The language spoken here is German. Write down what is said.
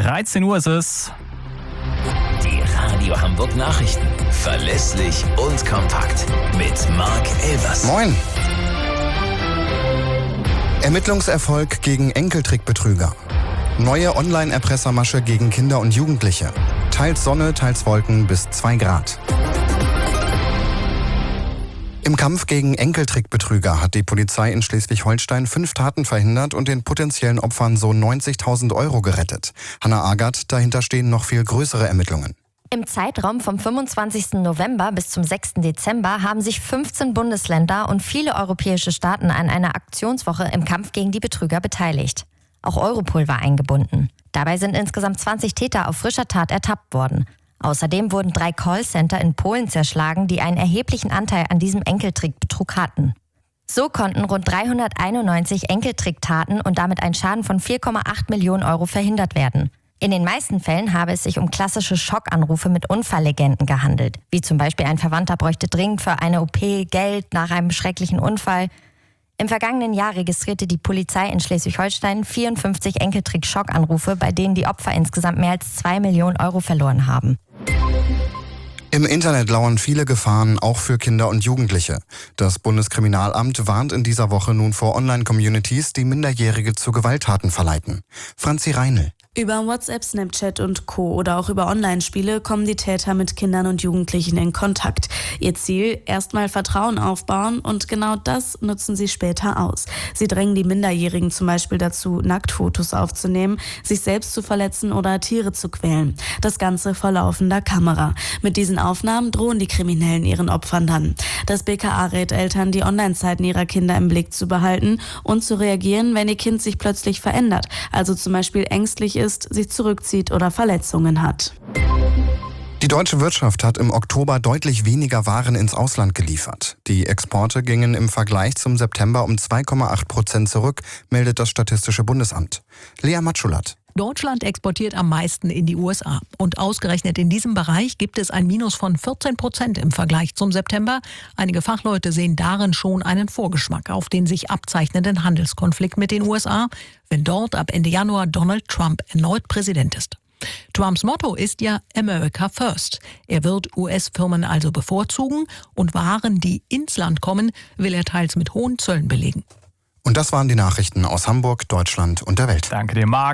13 Uhr ist es. Die Radio Hamburg Nachrichten. Verlässlich und kompakt. Mit Marc Elvers. Moin. Ermittlungserfolg gegen Enkeltrickbetrüger. Neue Online-Erpressermasche gegen Kinder und Jugendliche. Teils Sonne, teils Wolken bis 2 Grad. Im Kampf gegen Enkeltrickbetrüger hat die Polizei in Schleswig-Holstein 5 Taten verhindert und den potenziellen Opfern so 90.000 € gerettet. Hanna Agert, dahinter stehen noch viel größere Ermittlungen. Im Zeitraum vom 25. November bis zum 6. Dezember haben sich 15 Bundesländer und viele europäische Staaten an einer Aktionswoche im Kampf gegen die Betrüger beteiligt. Auch Europol war eingebunden. Dabei sind insgesamt 20 Täter auf frischer Tat ertappt worden. Außerdem wurden 3 Callcenter in Polen zerschlagen, die einen erheblichen Anteil an diesem Enkeltrickbetrug hatten. So konnten rund 391 Enkeltricktaten und damit ein Schaden von 4,8 Millionen € verhindert werden. In den meisten Fällen habe es sich um klassische Schockanrufe mit Unfalllegenden gehandelt, wie zum Beispiel ein Verwandter bräuchte dringend für eine OP Geld nach einem schrecklichen Unfall. Im vergangenen Jahr registrierte die Polizei in Schleswig-Holstein 54 Enkeltrick-Schockanrufe, bei denen die Opfer insgesamt mehr als 2 Millionen € verloren haben. Im Internet lauern viele Gefahren, auch für Kinder und Jugendliche. Das Bundeskriminalamt warnt in dieser Woche nun vor Online-Communities, die Minderjährige zu Gewalttaten verleiten. Franzi Reinl. Über WhatsApp, Snapchat und Co. oder auch über Online-Spiele kommen die Täter mit Kindern und Jugendlichen in Kontakt. Ihr Ziel: erstmal Vertrauen aufbauen, und genau das nutzen sie später aus. Sie drängen die Minderjährigen zum Beispiel dazu, Nacktfotos aufzunehmen, sich selbst zu verletzen oder Tiere zu quälen. Das Ganze vor laufender Kamera. Mit diesen Aufnahmen drohen die Kriminellen ihren Opfern dann. Das BKA rät Eltern, die Online-Zeiten ihrer Kinder im Blick zu behalten und zu reagieren, wenn ihr Kind sich plötzlich verändert, also zum Beispiel ängstlich ist, sich zurückzieht oder Verletzungen hat. Die deutsche Wirtschaft hat im Oktober deutlich weniger Waren ins Ausland geliefert. Die Exporte gingen im Vergleich zum September um 2,8% zurück, meldet das Statistische Bundesamt. Lea Matschulat. Deutschland exportiert am meisten in die USA. Und ausgerechnet in diesem Bereich gibt es ein Minus von 14% im Vergleich zum September. Einige Fachleute sehen darin schon einen Vorgeschmack auf den sich abzeichnenden Handelskonflikt mit den USA, wenn dort ab Ende Januar Donald Trump erneut Präsident ist. Trumps Motto ist ja America First. Er wird US-Firmen also bevorzugen und Waren, die ins Land kommen, will er teils mit hohen Zöllen belegen. Und das waren die Nachrichten aus Hamburg, Deutschland und der Welt. Danke dir, Marc.